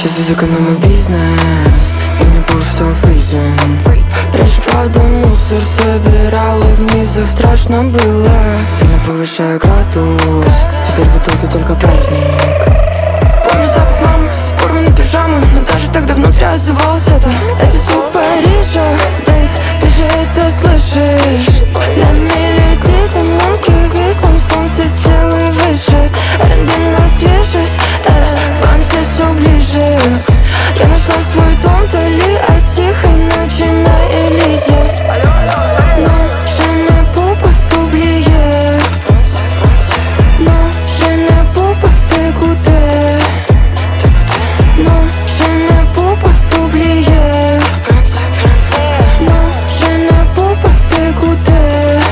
Сейчас я сэкономлю бизнес, и мне похуй, что фризен. Раньше, правда, мусор собирала в низах, страшно было. Сильно повышаю градус, теперь в итоге только праздник. Помню запах мамы, порванной пижамы, но даже тогда внутри отзывался это звук Парижа. Бейб, ты же это слышишь? Для мелодий тонкий весом солнце сделай выше. R&B нас движет, Франция все ближе. Я нашла свой дом вдали от тихой ночи на Элизе. Но Женя Пупа дублиер. Но Женя Пупа ты куда? Но Женя Пупа дублиер. Но Женя Пупа ты куда?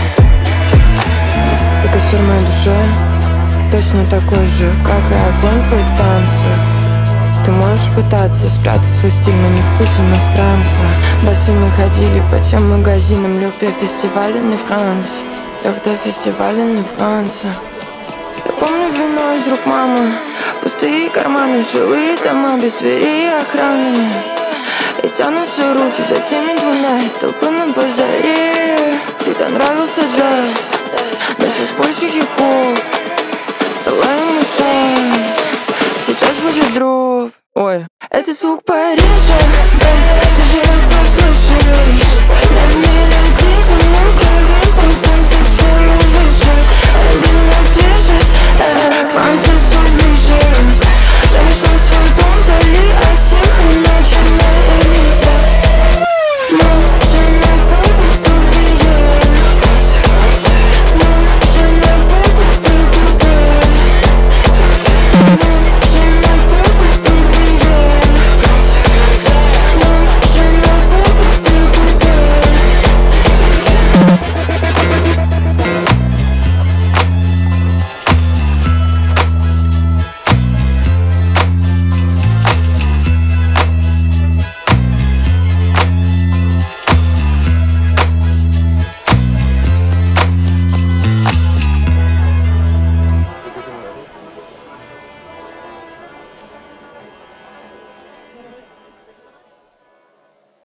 И костюм в моей душе точно такой же, как и огонь в их танце. Ты можешь пытаться спрятать свой стиль, но не вкус иностранца. Босыми ходили по тем магазинам, лёг до фестиваля на Франции. Лёг до фестиваля на Франции. Я помню вино из рук мамы, пустые карманы, жилые дома без двери и охраны. И тянутся руки за теми двумя из толпы на базаре. Всегда нравился джаз, но сейчас больше хип-хоп. Дала ему шанс, сейчас будет дроп. Ой, это звук Парижа, ты же это слышишь? Для меня